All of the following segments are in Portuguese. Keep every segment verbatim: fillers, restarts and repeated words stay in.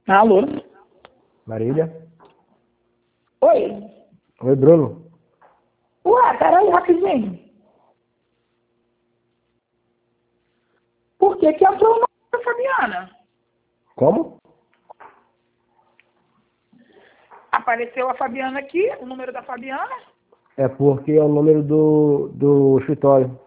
Alô? Marília? Oi. Oi, Bruno. Ué, peraí, rapidinho. Por que que entrou o nome da Fabiana? Como? Apareceu a Fabiana aqui, o número da Fabiana? É porque é o número do, do escritório.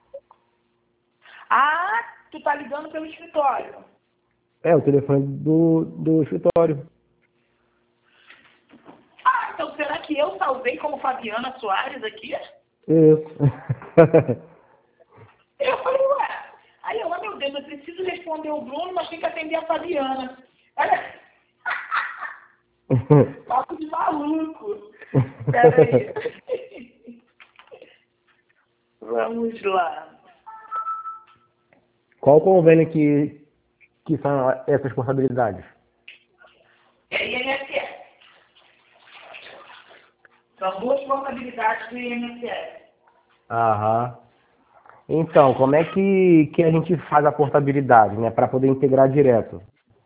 Ah, tu tá ligando pelo escritório. É, o telefone do, do escritório. Ah, então será que eu salvei como Fabiana Soares aqui? Isso. Eu falei, ué. Aí eu, ah, meu Deus, eu preciso responder o Bruno, mas tem que atender a Fabiana. Olha. Papo de maluco. Peraí. Vamos lá. Qual o convênio que, que são essas responsabilidades? É I N S S. São duas responsabilidades do I N S S. Aham. Então, como é que, que a gente faz a portabilidade, né, para poder integrar direto?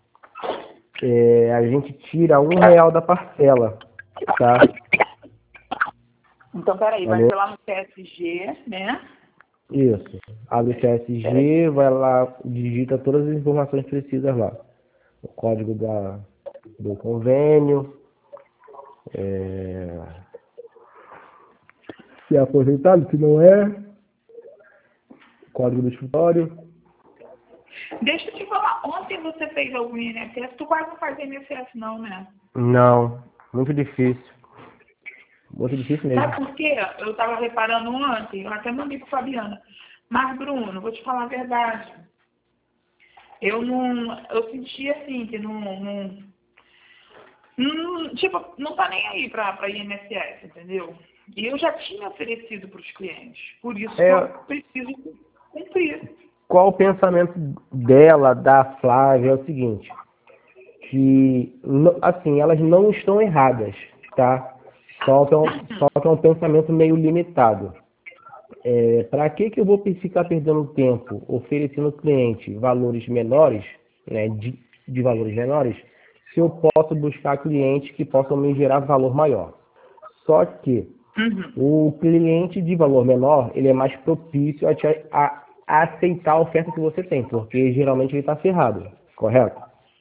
É, a gente tira um real da parcela, tá? Então, peraí, vai Alô? ser lá no T S G, né? Isso. Abre o Peraí. T S G, vai lá, digita todas as informações precisas lá. O código da, do convênio, é, se é aposentado, se não é, o código do escritório. Deixa eu te falar, ontem você fez algum I N S S, tu quase não faz I N S S não, né? Não, muito difícil. Muito difícil Sabe mesmo. por quê? Eu estava reparando ontem, eu até mandei para Fabiana. Mas, Bruno, vou te falar a verdade. Eu não. Eu senti assim que não. não, não tipo, não tá nem aí para I N S S, entendeu? E eu já tinha oferecido para os clientes. Por isso que eu É, preciso cumprir. qual o pensamento dela, da Flávia, é o seguinte, que, no- assim, elas não estão erradas, tá? Só que é um, só que é um pensamento meio limitado. É, para que que eu vou ficar perdendo tempo oferecendo ao cliente valores menores, né, de, de valores menores, se eu posso buscar clientes que possam me gerar valor maior? Só que Uhum. o cliente de valor menor, ele é mais propício a, te, a, a aceitar a oferta que você tem, porque geralmente ele está ferrado, correto?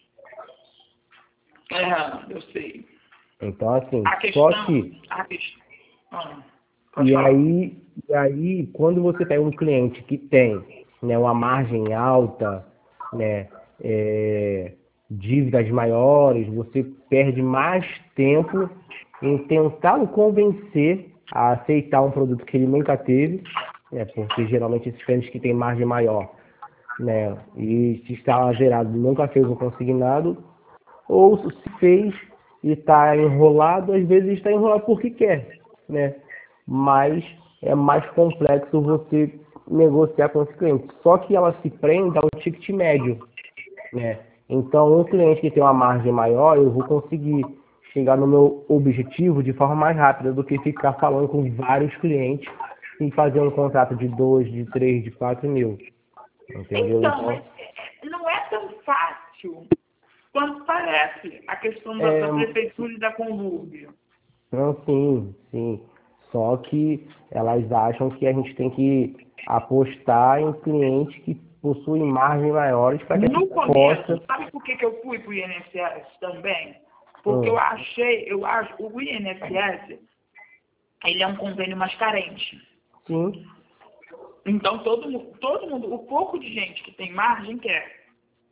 É, eu sei. Então, assim, A só questão. que, A questão. Ah, pode e falar. aí, e aí, quando você pega um cliente que tem, né, uma margem alta, né, é, dívidas maiores, você perde mais tempo em tentar o convencer a aceitar um produto que ele nunca teve, né, porque geralmente esses clientes que têm margem maior, né, e se está zerado nunca fez um consignado, ou se fez e está enrolado, às vezes está enrolado porque quer, né? Mas é mais complexo você negociar com esse cliente. Só que ela se prende ao ticket médio, né? Então, um cliente que tem uma margem maior, eu vou conseguir chegar no meu objetivo de forma mais rápida do que ficar falando com vários clientes e fazer um contrato de dois, de três, de quatro mil. Entendeu? Então, mas Então, é, não é tão fácil quanto parece a questão da, da é, prefeitura e da Conlúrbio. não, sim, sim. Só que elas acham que a gente tem que apostar em clientes que possuem margens maiores para que a No gente começo, possa. sabe por que, que eu fui para o I N S S também? Porque eu Hum, achei, eu acho, o I N S S, ele é um convênio mais carente. sim, Então, todo, mu- todo mundo, o pouco de gente que tem margem quer.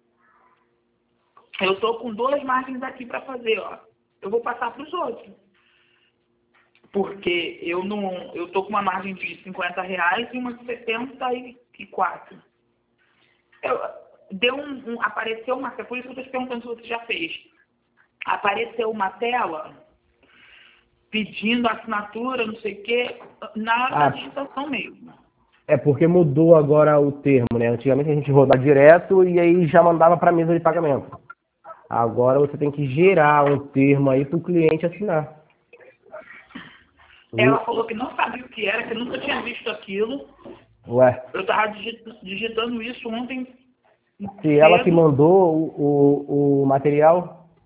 Eu estou com duas margens aqui para fazer, ó. Eu vou passar para os outros. Porque eu não, eu tô com uma margem de cinquenta reais e uma de setenta e quatro. Eu, deu um, um- apareceu uma, é por isso que eu estou te perguntando se você já fez. Apareceu uma tela pedindo assinatura, não sei o quê, na hora da ah, digitação mesmo. é porque mudou agora o termo, né? Antigamente a gente rodava direto e aí já mandava para a mesa de pagamento. Agora você tem que gerar um termo aí para o cliente assinar. E, Ela falou que não sabia o que era, que nunca tinha visto aquilo. ué, Eu estava digitando isso ontem se ela que cedo. mandou o, o, o material,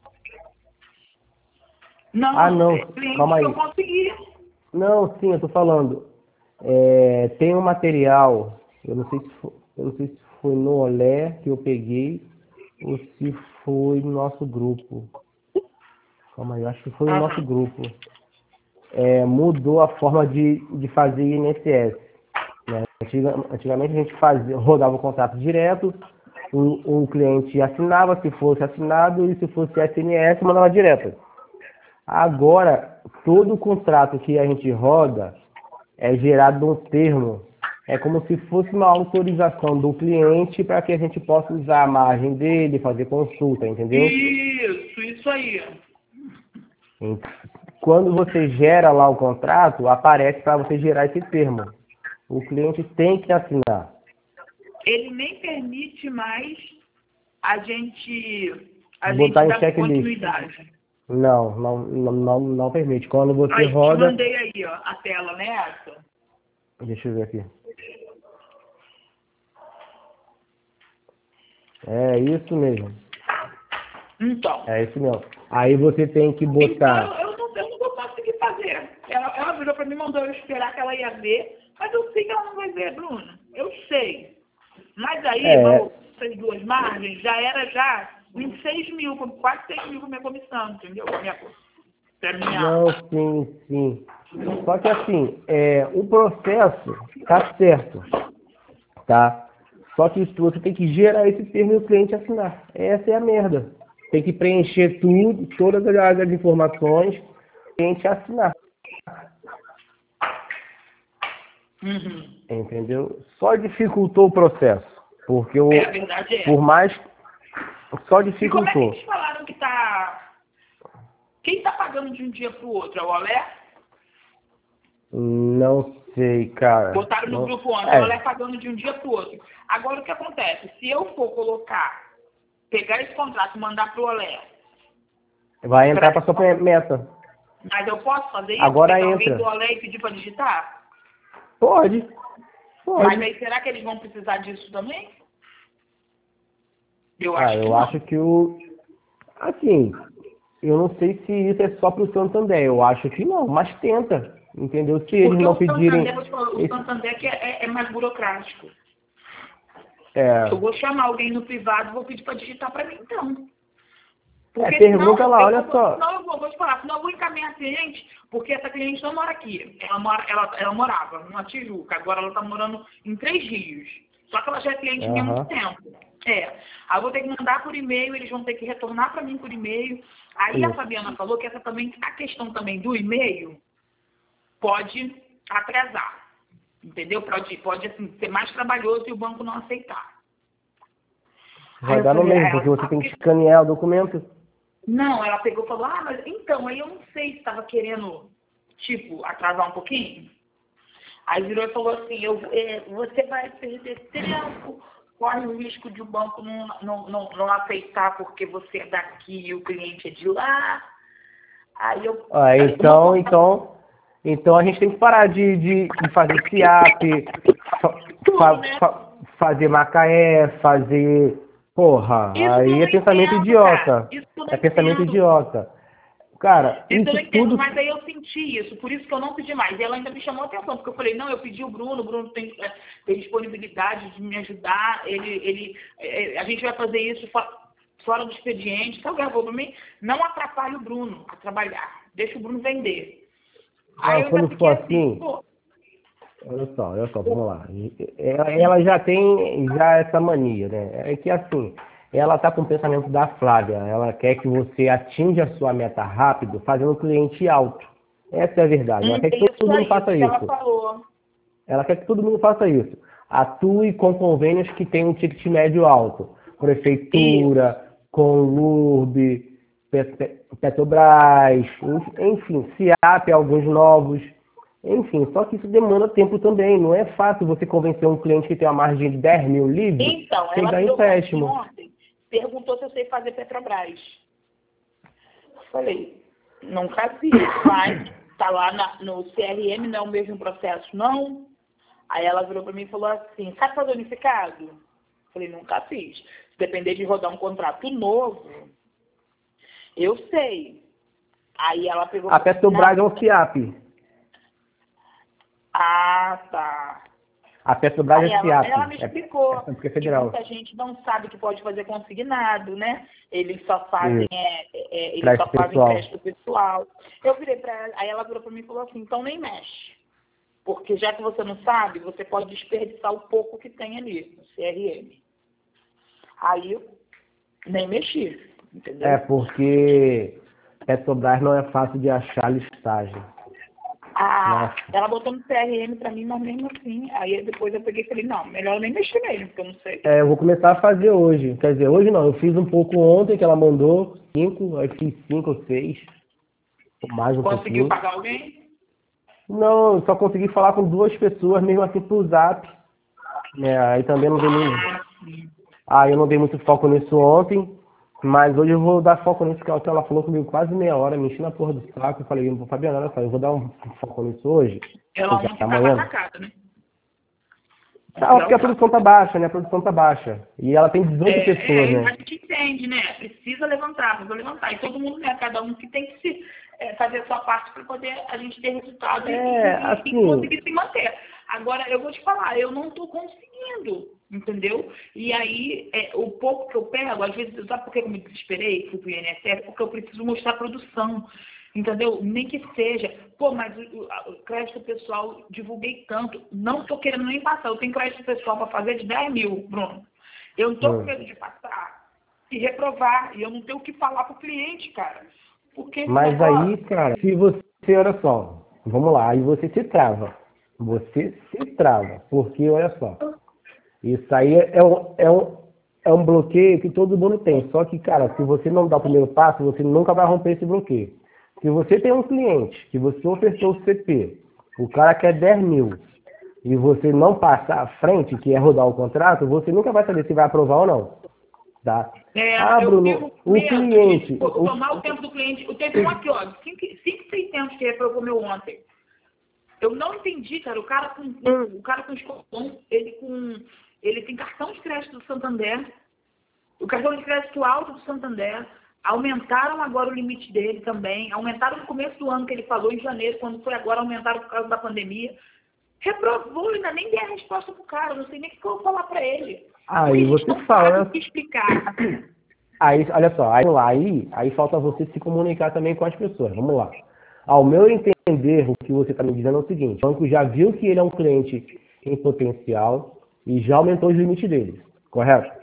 Não, Ah, não, é cliente calma que aí. eu consegui. Não, sim, eu tô falando. É, tem um material, eu não sei se foi, eu não sei se foi no Olé que eu peguei ou se foi no nosso grupo. Calma aí, eu acho que foi no nosso Aham. grupo. É, mudou a forma de, de fazer I N S S. Né? Antiga- Antigamente a gente fazia, rodava o contrato direto, o, o cliente assinava se fosse assinado e se fosse S M S mandava direto. Agora, todo contrato que a gente roda é gerado um termo. É como se fosse uma autorização do cliente para que a gente possa usar a margem dele, fazer consulta, entendeu? Isso, isso aí. Então, quando você gera lá o contrato, aparece para você gerar esse termo. O cliente tem que assinar. Ele nem permite mais a gente, a gente Botar em dar checklist. continuidade. Não, não, não, não, não permite. Quando você Aí, te roda. mandei aí, ó, a tela, né, essa? Deixa eu ver aqui. É isso mesmo. Então. É isso mesmo. Aí você tem que Então, botar. eu não, eu não vou conseguir fazer. Ela, ela virou pra mim, mandou eu esperar que ela ia ver, mas eu sei que ela não vai ver, Bruno. Eu sei. Mas aí, É, mal, essas duas margens, já era já vinte e seis mil, quase seis mil com minha comissão, entendeu? Com a minha, pra não, minha... sim, sim. Só que assim, é, o processo tá certo, tá? Só que você tem que gerar esse termo e o cliente assinar. Essa é a merda. Tem que preencher tudo, todas as as informações, o cliente assinar. Uhum. Entendeu? Só dificultou o processo. Porque É, o, a verdade é por essa. mais. Só E como é que dificultou. eles falaram que tá... Quem tá pagando de um dia pro outro? É o Olé? Não sei, cara. Botaram no Não... grupo ontem, o Olé É, pagando de um dia pro outro. Agora, o que acontece? Se eu for colocar, pegar esse contrato e mandar pro Olé, vai entrar pra... para sua meta. mas eu posso fazer isso? Agora Pegar alguém do entra. Olé e pedir para digitar? Pode, Mas pode. aí, será que eles vão precisar disso também? Eu Ah, acho que eu não. acho que o. Assim, eu não sei se isso é só pro Santander. Eu acho que não, mas tenta. Entendeu? Se eles Porque não o Santander, pedirem. vou te falar, o Esse... Santander que é, é- é mais burocrático. Eu É, vou chamar alguém no privado e vou pedir para digitar para mim, então. é, Porque pergunta senão lá, eu olha vou, só. senão eu vou, vou te falar, senão eu vou encaminhar a cliente, porque essa cliente não mora aqui. Ela, mora, ela, ela morava numa Tijuca, agora ela está morando em Três Rios. Só que ela já é cliente minha há muito Aham. tempo. É. Aí eu vou ter que mandar por e-mail, eles vão ter que retornar para mim por e-mail. Aí a Isso. Fabiana falou que essa também, a questão também do e-mail pode atrasar. Entendeu? Pode, pode assim, ser mais trabalhoso e o banco não aceitar. Aí Vai eu dar no falei, mesmo, ah, porque ela, você ah, tem que porque escanear o documento. não, ela pegou e falou, ah, mas então, aí eu não sei se estava querendo, tipo, atrasar um pouquinho. Aí virou e falou assim, eu, é, você vai perder tempo, corre o risco de o banco não, não, não, não aceitar porque você é daqui e o cliente é de lá. Aí eu Ah, falei, uma então, coisa, então, então a gente tem que parar de, de, de fazer SIAP, fa, tudo, fa, né? fa- fazer Macaé, fazer. Porra, Isso eu aí não é pensamento entendo, cara. idiota. Isso eu não É pensamento entendo. idiota. Cara, Isso eu isso não entendo, tudo. mas aí eu senti isso, por isso que eu não pedi mais. E ela ainda me chamou a atenção, porque eu falei, não, eu pedi o Bruno, o Bruno tem, é, tem disponibilidade de me ajudar, ele, ele, é, a gente vai fazer isso fo- fora do expediente. Então, ela falou para mim, não atrapalhe o Bruno a trabalhar, deixa o Bruno vender. Aí Ah, eu ainda quando fiquei for assim, assim, pô, olha só, olha só, vamos pô, lá. Ela, ela já tem já essa mania, né? É que assim, ela tá com o pensamento da Flávia. Ela quer que você atinja a sua meta rápido, fazendo o cliente alto. Essa é a verdade. Ela hum, quer que é isso todo mundo aí, faça isso que ela isso. falou. Ela quer que todo mundo faça isso. Atue com convênios que tenham um ticket médio alto. Isso. Prefeitura, Conlurb, Pe- Pe- Petrobras, enfim, SIAP, alguns novos. Enfim, só que isso demanda tempo também. Não é fácil você convencer um cliente que tem uma margem de dez mil livre Então, ela pegar virou para mim empréstimo. ontem, perguntou se eu sei fazer Petrobras. Falei, nunca fiz, mas tá lá na- no C R M, não é o mesmo processo, não. Aí ela virou para mim e falou assim, sabe fazer unificado? Falei, nunca fiz. Se depender de rodar um contrato novo, eu sei. Aí ela pegou... A Petrobras é um FIAP. Ah, tá. A Petrobras Aí é ela, FIAP. ela me explicou é, é que federal. muita gente não sabe que pode fazer consignado, né? Eles só fazem, é, é, eles Crédito só fazem pessoal. crédito pessoal. Eu virei para ela, aí ela virou para mim e falou assim, então nem mexe. Porque já que você não sabe, você pode desperdiçar o pouco que tem ali, no C R M. Aí eu nem mexi, entendeu? É, porque Petrobras não é fácil de achar listagem. Ah, Nossa. ela botou no C R M pra mim, mas mesmo assim, aí depois eu peguei e falei, não, melhor eu nem mexer nele, porque eu não sei. É, eu vou começar a fazer hoje. Quer dizer, hoje não, eu fiz um pouco ontem que ela mandou, cinco, aí fiz cinco ou seis, mais um Conseguiu pouquinho. pagar alguém? Não, eu só consegui falar com duas pessoas, mesmo assim por zap. Né? Aí também não dei muito. Ah, sim. Ah, eu não dei muito foco nisso ontem, mas hoje eu vou dar foco nisso, que ela falou comigo quase meia hora, me enchendo a porra do saco. Eu falei, Fabiana, olha só, eu vou dar um foco nisso hoje, Ela porque ontem estava amanhã. atacada, né? Ah, Ontem porque ela a tava. produção tá baixa, né? A produção tá baixa. E ela tem dezoito pessoas, É, é, a né? gente entende, né? Precisa levantar, precisa levantar. E todo mundo, né? Cada um que tem que se, é, fazer a sua parte para poder a gente ter resultado e, É, e, e assim. conseguir se manter. Agora, eu vou te falar, eu não estou conseguindo, entendeu? E aí, é, o pouco que eu pego, às vezes, sabe por que eu me desesperei? Fui pro I N S S? Porque eu preciso mostrar produção. Entendeu? Nem que seja. Pô, mas o, o, o crédito pessoal, divulguei tanto. Não estou querendo nem passar. Eu tenho crédito pessoal para fazer de dez mil, Bruno. Eu não estou com Hum. medo de passar e reprovar. E eu não tenho o que falar para o cliente, cara. Porque esse Mas negócio... aí, cara, se você, olha só, vamos lá, aí você se trava. Você se trava. Porque, olha só, isso aí é um, é um, é um bloqueio que todo mundo tem. Só que, cara, se você não dá o primeiro passo, você nunca vai romper esse bloqueio. Se você tem um cliente que você ofertou o C P, o cara quer dez mil, e você não passar à frente, que é rodar o contrato, você nunca vai saber se vai aprovar ou não. Tá? Ah, É, eu Bruno, fico com o medo de cliente. pô, O, tomar o tempo do cliente. Eu teve um aqui, ó, cinco mil e seiscentos que reprovou meu ontem. Eu não entendi, cara. O cara com, o cara com escopão, ele com. Ele tem cartão de crédito do Santander, o cartão de crédito alto do Santander, aumentaram agora o limite dele também, aumentaram no começo do ano que ele falou, em janeiro, quando foi agora, aumentaram por causa da pandemia. Reprovou, ainda nem dei a resposta pro cara, não sei nem o que eu vou falar para ele. Porque aí a gente você não fala, sabe o né? que explicar. Aí, olha só, aí, aí, aí falta você se comunicar também com as pessoas. Vamos lá. Ao meu entender, o que você está me dizendo é o seguinte: o banco já viu que ele é um cliente em potencial e já aumentou os limites dele, correto?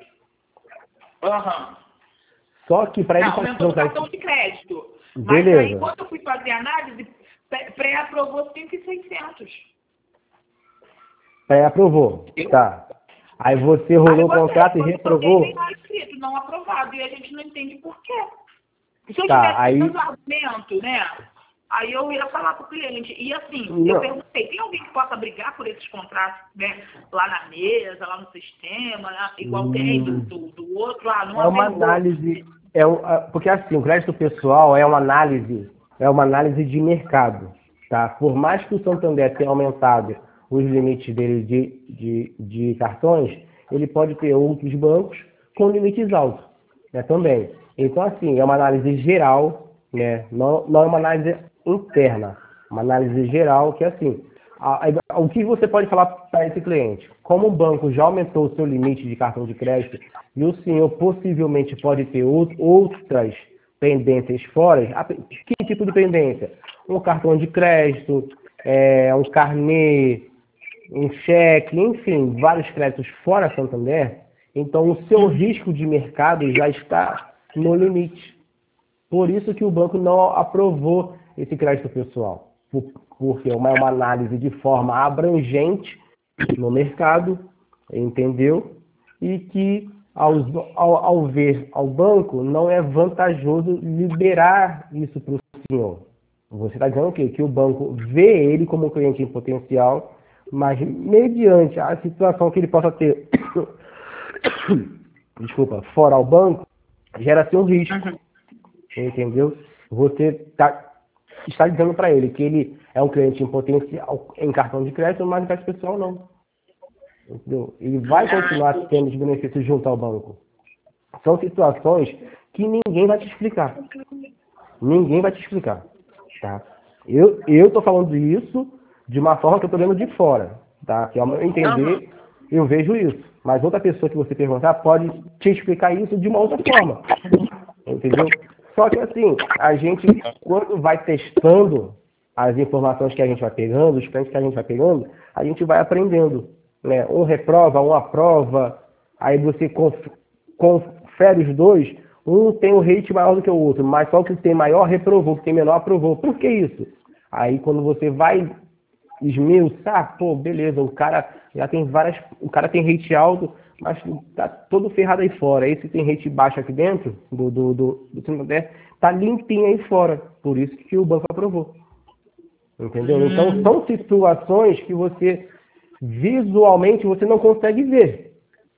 Aham. Só que para ele Não, fazer aumentou um no cartão crédito. de crédito. Mas aí, Beleza. quando eu fui fazer a análise, pré- pré-aprovou cinco mil e seiscentos. Pré-aprovou. Tá. Aí você Aí rolou o você, contrato e quando eu olhei, vem reprovou? lá escrito, não aprovado. E a gente não entende por quê. Se eu Tá. tivesse Aí. dando argumento, né? Aí eu ia falar para o cliente. E assim, eu Não. perguntei, tem alguém que possa brigar por esses contratos, né? Lá na mesa, lá no sistema, né? Igual tem do, Hum, do, do outro, ah, não É uma averigou. análise. É um, ah, porque assim, o crédito pessoal é uma análise, é uma análise de mercado. Tá? Por mais que o Santander tenha aumentado os limites dele de, de, de cartões, ele pode ter outros bancos com limites altos, né, também. Então, assim, é uma análise geral, né, não, não é uma análise interna, uma análise geral que, assim, a- a- o que você pode falar para esse cliente? Como o banco já aumentou o seu limite de cartão de crédito e o senhor possivelmente pode ter out- outras pendências fora, a- que tipo de pendência? Um cartão de crédito, é, um carnê, um cheque, enfim, vários créditos fora Santander, então o seu risco de mercado já está no limite. Por isso que o banco não aprovou esse crédito pessoal, por- porque é uma, é uma análise de forma abrangente no mercado, entendeu? E que ao, ao, ao ver ao banco não é vantajoso liberar isso para o senhor. Você está dizendo o quê? Que o banco vê ele como um cliente em potencial, mas mediante a situação que ele possa ter, desculpa, fora ao banco, gera-se um risco. Uhum. Entendeu? Você tá, está dizendo para ele que ele é um cliente em potencial em cartão de crédito, mas em crédito pessoal não. Entendeu? Ele vai Ah, continuar tendo os benefícios junto ao banco. São situações que ninguém vai te explicar. Ninguém vai te explicar, tá? Eu, eu tô falando isso de uma forma que eu tô vendo de fora, tá? Que ao meu entender, eu vejo isso. Mas outra pessoa que você perguntar pode te explicar isso de uma outra forma, entendeu? Só que assim, a gente, quando vai testando as informações que a gente vai pegando, os clientes que a gente vai pegando, a gente vai aprendendo, né? Um reprova, um aprova, aí você conf- confere os dois, um tem um rate maior do que o outro, mas só o que tem maior reprovou, o que tem menor aprovou. Por que isso? Aí quando você vai esmiuçar, pô, beleza, o cara já tem várias, o cara tem rate alto, mas tá todo ferrado aí fora. Esse tem rate baixo aqui dentro do do do, do Santander, tá limpinho aí fora. Por isso que o banco aprovou. Entendeu? Então são situações que você visualmente você não consegue ver.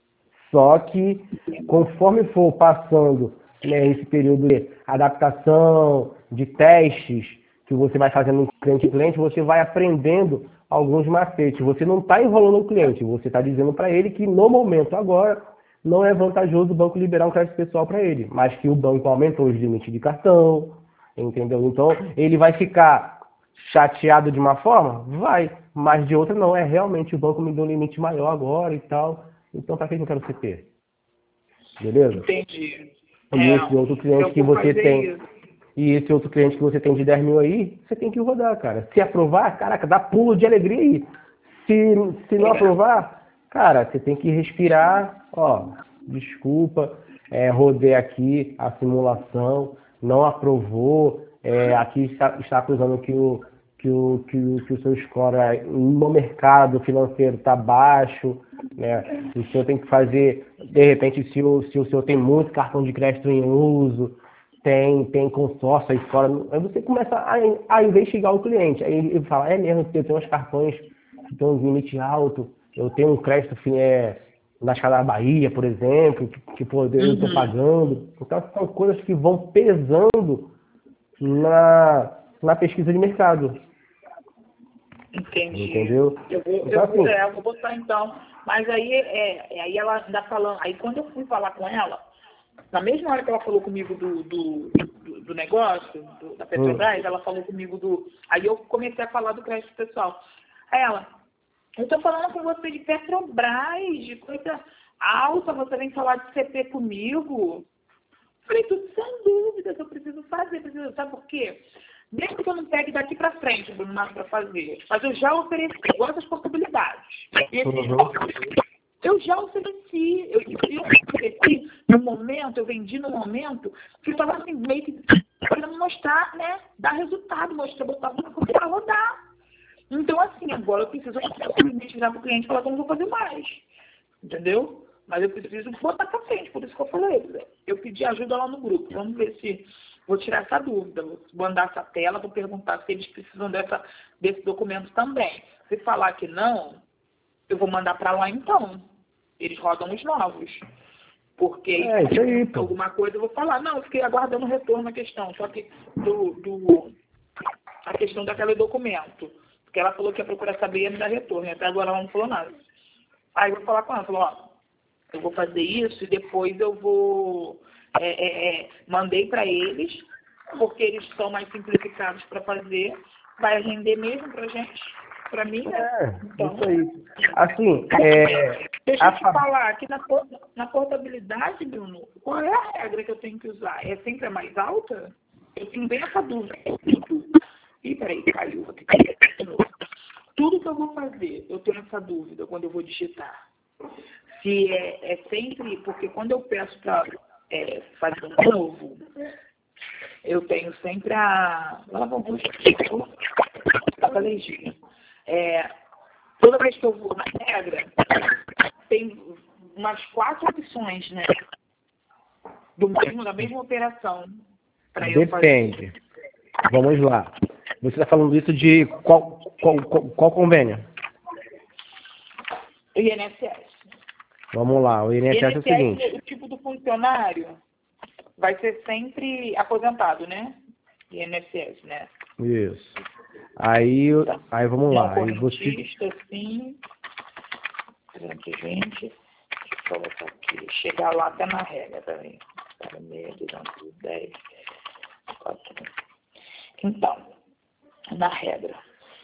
Só que conforme for passando, né, esse período de adaptação, de testes que você vai fazendo cliente em cliente, você vai aprendendo alguns macetes. Você não está enrolando o cliente, você está dizendo para ele que no momento agora não é vantajoso o banco liberar um crédito pessoal para ele, mas que o banco aumentou os limites de cartão, entendeu? Então ele vai ficar chateado de uma forma? Vai, mas de outra não. É realmente o banco me deu um limite maior agora e tal. Então para que eu quero C P? Beleza? Entendi. E É, esse outro cliente eu que vou você fazer tem, isso. e esse outro cliente que você tem de dez mil aí, você tem que rodar, cara. Se aprovar, caraca, dá pulo de alegria aí. Se, se não É. aprovar, cara, você tem que respirar, ó, desculpa, é, rodei aqui a simulação, não aprovou, é, aqui está, está acusando que o, que, o, que, o, que o seu score no mercado financeiro está baixo, né? O senhor tem que fazer, de repente, se o, se o senhor tem muito cartão de crédito em uso, tem, tem consórcio aí fora, aí você começa a, a investigar o cliente. Aí ele fala, é mesmo, eu tenho uns cartões que tem um limite alto, eu tenho um crédito é, na escala da Bahia, por exemplo, que, que pô, eu estou Uhum. pagando. Então são coisas que vão pesando na, na pesquisa de mercado. Entendi. Entendeu? Eu vou, Então eu vou, assim, é, eu vou botar então. Mas aí, é, é, aí ela ainda falando. Aí quando eu fui falar com ela, na mesma hora que ela falou comigo do, do, do, do negócio, do, da hum, Petrobras, ela falou comigo do. Aí eu comecei a falar do crédito pessoal. Aí ela, eu tô falando com você de Petrobras, de coisa alta, você vem falar de C P comigo. Falei, tudo sem dúvida, que eu preciso fazer, preciso, sabe por quê? Mesmo que eu não pegue daqui para frente, Bruno, nada para fazer, mas eu já ofereci igual essas possibilidades. E esses uhum, eu já ofereci, eu, eu ofereci no momento, eu vendi no momento, que eu estava assim, meio que para mostrar, né, dar resultado, mostrar, botar para rodar. Então, assim, agora eu preciso simplesmente virar para o cliente e falar que eu não vou fazer mais. Entendeu? Mas eu preciso botar para frente, por isso que eu falei. Eu pedi ajuda lá no grupo. Vamos ver se vou tirar essa dúvida. Vou mandar essa tela, vou perguntar se eles precisam dessa, desse documento também. Se falar que não, eu vou mandar para lá então. Eles rodam os novos. Porque é isso aí, se pô. alguma coisa eu vou falar. Não, eu fiquei aguardando o retorno na questão. Só que do, do, a questão daquele documento. Porque ela falou que ia procurar saber e ia me dar retorno. E até agora ela não falou nada. Aí eu vou falar com ela, falou, ó, eu vou fazer isso e depois eu vou, é, é, é, mandei para eles, porque eles são mais simplificados para fazer, vai render mesmo para gente, para mim, né? É, Então, isso aí. Assim, é, deixa eu a, te fa- falar, aqui na, por- na portabilidade, Bruno, qual é a regra que eu tenho que usar? É sempre a mais alta? Eu tenho bem essa dúvida. Ih, peraí, caiu aqui. De novo. Tudo que eu vou fazer, eu tenho essa dúvida quando eu vou digitar. Se é, é sempre, porque quando eu peço para é, fazer um novo, eu tenho sempre a. Lá vamos a legítima. É, toda vez que eu vou na regra, tem umas quatro opções, né? Do mesmo, da mesma operação para eu fazer. depende. Vamos lá. Você está falando isso de qual, qual, qual, qual convênio? O I N S S. Vamos lá, o I N S S é o seguinte. O tipo do funcionário vai ser sempre aposentado, né? I N S S, né? Isso. Aí, aí vamos Não lá. Aí você, correntista, sim. trezentos e vinte. Deixa eu colocar aqui. Chegar lá até na regra também. Para meio, duzentos e dez. quatro. Então, na regra.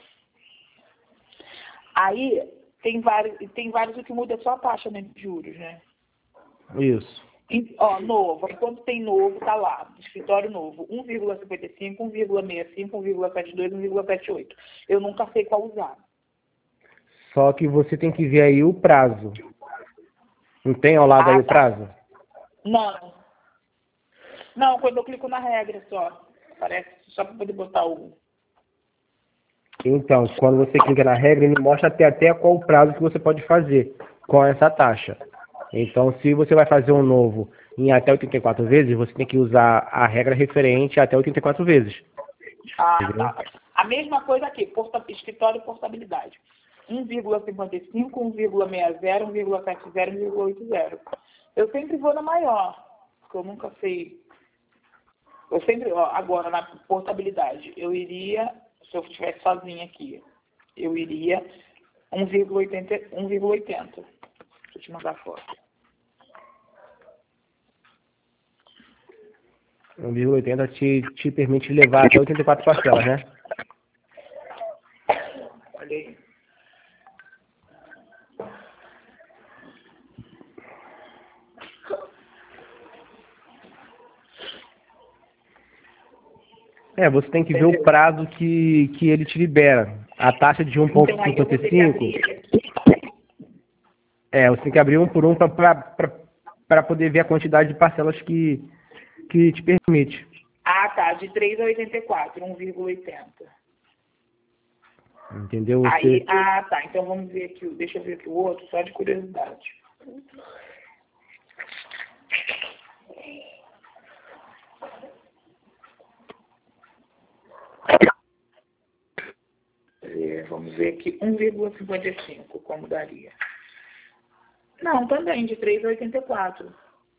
Aí, tem vários, tem vários o que muda só a taxa, né, de juros, né? Isso. Em, ó, novo. Enquanto tem novo, tá lá. Escritório novo. um vírgula cinquenta e cinco, um vírgula sessenta e cinco, um vírgula setenta e dois, um vírgula setenta e oito. Eu nunca sei qual usar. Só que você tem que ver aí o prazo. Não tem ao lado Ah, aí o tá. prazo? Não. Não, quando eu clico na regra só. Parece só para poder botar o... Então, quando você clica na regra, ele mostra até, até qual o prazo que você pode fazer com essa taxa. Então, se você vai fazer um novo em até oitenta e quatro vezes, você tem que usar a regra referente até oitenta e quatro vezes. Ah, Entendeu? tá. A mesma coisa aqui, porta... escritório e portabilidade. um vírgula cinquenta e cinco, um vírgula sessenta, um vírgula setenta, um vírgula oitenta. Eu sempre vou na maior, porque eu nunca sei. Eu sempre, ó, agora, na portabilidade, eu iria, se eu estivesse sozinha aqui, eu iria um vírgula oitenta. um vírgula oitenta. Deixa eu te mandar a foto. um vírgula oitenta te, te permite levar até oitenta e quatro parcelas, né? Olha aí. É, você tem que ver o prazo que, que ele te libera. A taxa de um vírgula Então, aí eu cinquenta vou e ter que cinco, abrir aqui. é, você tem que abrir um por um para poder ver a quantidade de parcelas que, que te permite. Ah, tá. De três a oitenta e quatro, um vírgula oitenta. Entendeu? Você... Aí, ah, tá. Então vamos ver aqui. Deixa eu ver aqui o outro, só de curiosidade. É, vamos ver aqui. um vírgula cinquenta e cinco, como daria? Não, também, de três a oitenta e quatro.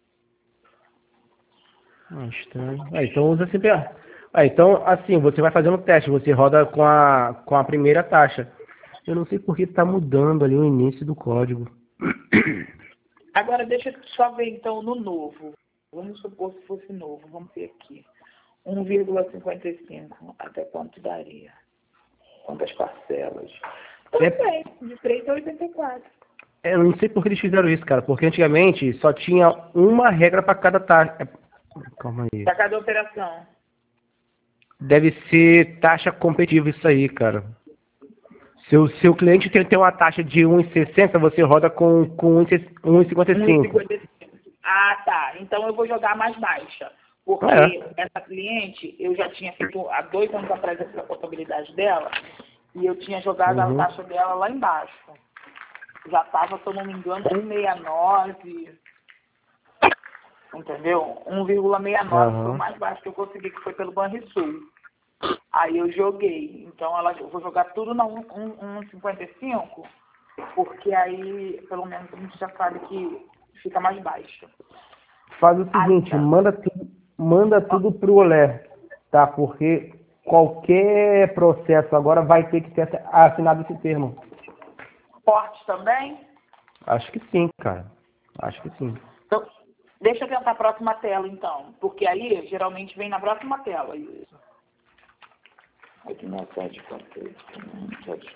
Ah, estranho. Ah, então usa sempre. a- Ah, então, assim, você vai fazendo o teste, você roda com a, com a primeira taxa. Eu não sei por que está mudando ali o início do código. Agora, deixa eu só ver, então, no novo. Vamos supor se fosse novo. Vamos ver aqui. um vírgula cinquenta e cinco. Até quanto daria? Quantas parcelas? É, Também, de três a oitenta e quatro. é, eu não sei por que eles fizeram isso, cara, porque antigamente só tinha uma regra para cada taxa. É, calma aí. Para cada operação. Deve ser taxa competitiva isso aí, cara. Se o seu cliente tem, tem uma taxa de um vírgula sessenta, você roda com, com um vírgula cinquenta e cinco. um vírgula cinquenta e cinco. Ah, tá. Então eu vou jogar mais baixa. Porque É. essa cliente, eu já tinha feito há dois anos atrás essa contabilidade dela, e eu tinha jogado Uhum. a taxa dela lá embaixo. Já estava, se eu não me engano, um vírgula sessenta e nove. Entendeu? um vírgula sessenta e nove Uhum. foi o mais baixo que eu consegui, que foi pelo Banrisul. Aí eu joguei. Então ela, eu vou jogar tudo na um vírgula cinquenta e cinco, porque aí pelo menos a gente já sabe que fica mais baixo. Faz o seguinte, Ah, tá. manda tudo, manda tudo pro Olé, tá? Porque qualquer processo agora vai ter que ser assinado esse termo. Porte também? Acho que sim, cara. Acho que sim. Então, deixa eu tentar a próxima tela, então. Porque aí, geralmente, vem na próxima tela. Isso. Aqui na sete, quatro, sete.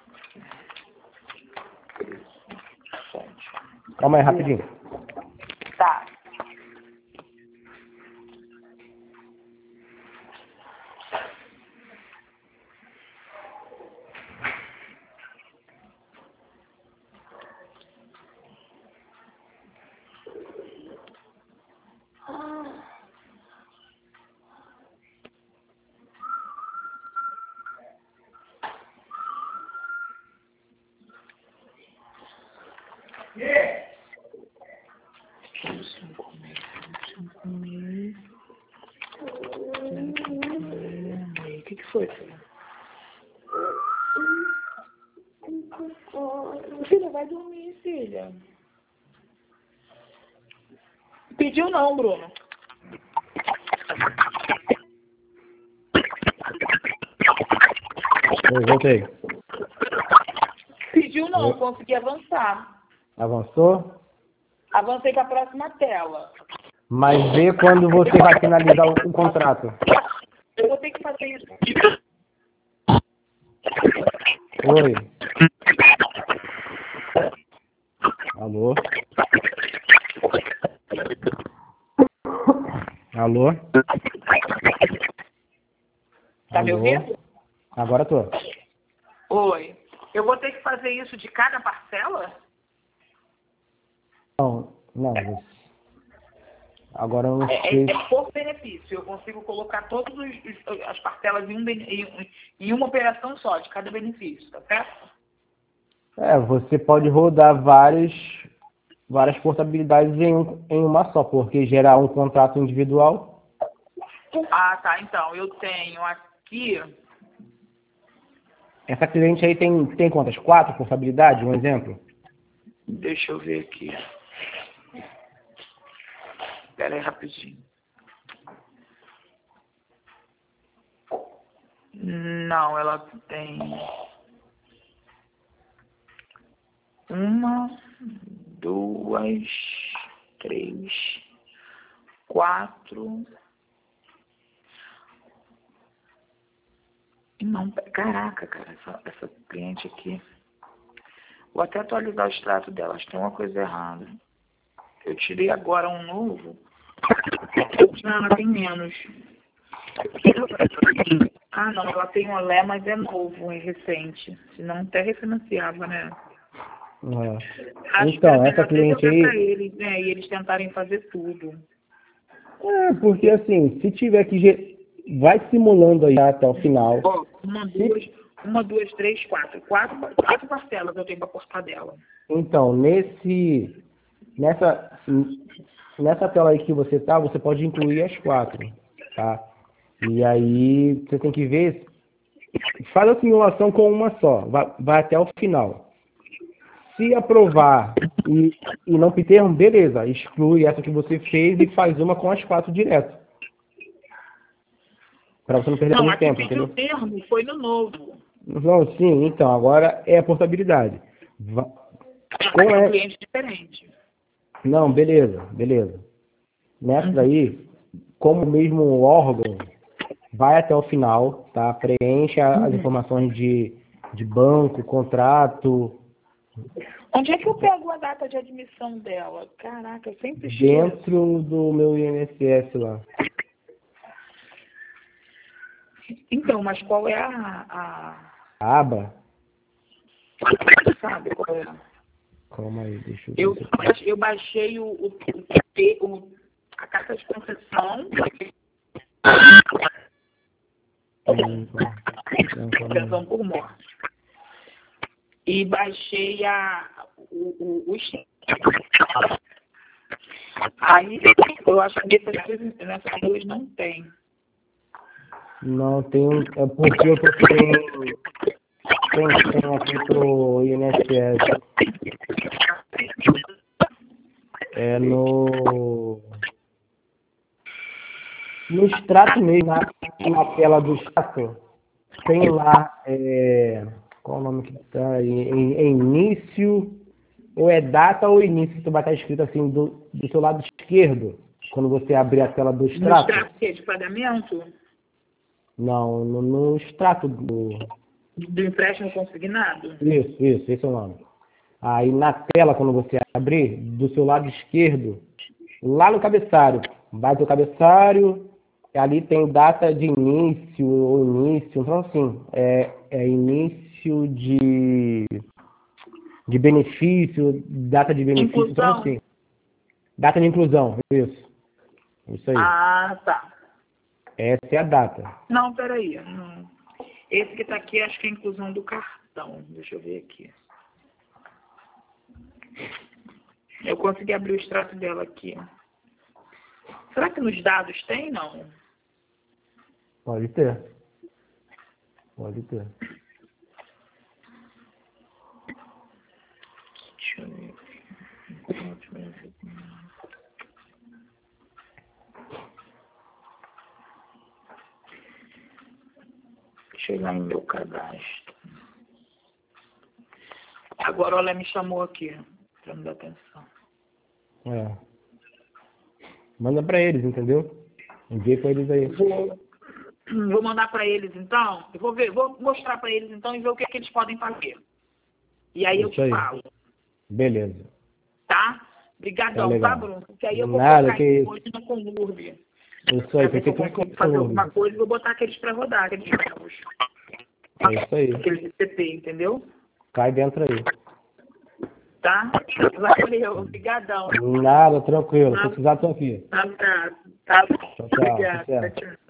Calma aí, rapidinho. Tá. O que, que foi, filha? Filha, vai dormir, filha. Pediu não, Bruno. Eu voltei. Pediu não, Eu- consegui avançar. Avançou? Avancei para a próxima tela. Mas vê quando você vai finalizar o, o contrato. Eu vou ter que fazer tem... Oi. Alô? Alô? Tá me Alô? ouvindo? Agora tô. Oi. Eu vou ter que fazer isso de cada parcela? Não, não. Agora eu não É, sei. é, é por benefício. Eu consigo colocar todas as parcelas em, um, em, em uma operação só, de cada benefício, tá certo? É, você pode rodar várias, várias portabilidades em, um- em uma só, porque gerar um contrato individual. Ah, tá. Então, eu tenho aqui... Essa cliente aí tem, tem quantas? Quatro portabilidades, um exemplo? Deixa eu ver aqui. Espera aí rapidinho. Não, ela tem uma, duas, três, quatro. Não, caraca, cara, essa, essa cliente aqui. Vou até atualizar o extrato dela, acho que tem uma coisa errada. Eu tirei agora um novo. Não, ela tem menos. Ah, não, ela tem um Olé, mas é novo, é recente. Senão até refinanciava, né? É. Acho Então, que era essa melhor até cliente jogar pra aí. eles, né? E eles tentarem fazer tudo. É, porque assim, se tiver que. ge- Vai simulando aí até o final. Ó, uma, duas, uma, duas, três, quatro. Quatro, quatro parcelas eu tenho pra cortar dela. Então, nesse. Nessa. Nessa tela aí que você tá, você pode incluir as quatro, tá? E aí você tem que ver, faz a simulação com uma só, vai, vai até o final. Se aprovar e, e não ter um, beleza, exclui essa que você fez e faz uma com as quatro direto. Para você não perder Não, muito aqui tempo, pediu entendeu? termo, foi no novo. Não, sim, então, agora é a portabilidade. Va- Ah, Com é um é... cliente diferente. Não, beleza, beleza. Nessa Uhum. daí, como o mesmo órgão, vai até o final, tá? Preenche a- as Uhum. informações de, de banco, contrato, Onde é que eu pego a data de admissão dela? Caraca, eu sempre esqueço. dentro do meu I N S S lá. Então, mas qual é a... a... A aba? Sabe qual é? Calma aí, deixa eu ver Eu, se eu eu baixei o, o, o, o- a carta de concessão, Hum, não, calma aí. pensão por morte. E baixei a, o, o, o esquema. Aí, eu acho que nessas, nessas duas não tem. Não, tem um. É porque eu tô sem, sem senha aqui pro I N S S. É no. No extrato mesmo, na, na tela do extrato, tem lá. É, qual o nome que tá aí? Em, em início. Ou é data ou início, que vai estar escrito assim do, do seu lado esquerdo, quando você abrir a tela do No extrato. extrato que é de pagamento Não, no, no extrato do. do empréstimo consignado. Isso, isso, esse é o nome. Aí na tela, quando você abrir, do seu lado esquerdo, lá no cabeçalho, vai ter o cabeçalho, e ali tem data de início, ou início, então assim, é, é início de, de benefício, data de benefício, então Inclusão. assim, data de inclusão, isso, isso aí. Ah, tá. Essa é a data. Não, peraí. Não. Esse que tá aqui, acho que é a inclusão do cartão. Deixa eu ver aqui. Eu consegui abrir o extrato dela aqui. Será que nos dados tem, não? Pode ter. Pode ter. Deixa eu ver aqui. Deixa eu ir lá no meu cadastro. Agora ela me chamou aqui, pra me dar atenção. É. Manda pra eles, entendeu? Envia pra eles aí. Vou. Vou mandar para eles, então. Eu vou ver, vou mostrar para eles, então, e ver o que, é que eles podem fazer. E aí eu Isso te aí. falo. Beleza. Tá? Tá Obrigadão, legal. tá, Bruno? Porque aí eu vou Nada, focar que aqui isso. hoje no Conurb. Isso Pra aí, ver se fiquei eu tudo consigo com fazer o alguma coisa e vou botar aqueles para rodar, aqueles jogos. É isso aí. Aqueles de C P, entendeu? Cai dentro aí. Tá? Valeu, obrigadão. Nada, tranquilo. Se Um precisar, tô aqui. abraço. Tá? Tchau, tchau. Obrigada. Sucesso. Tchau.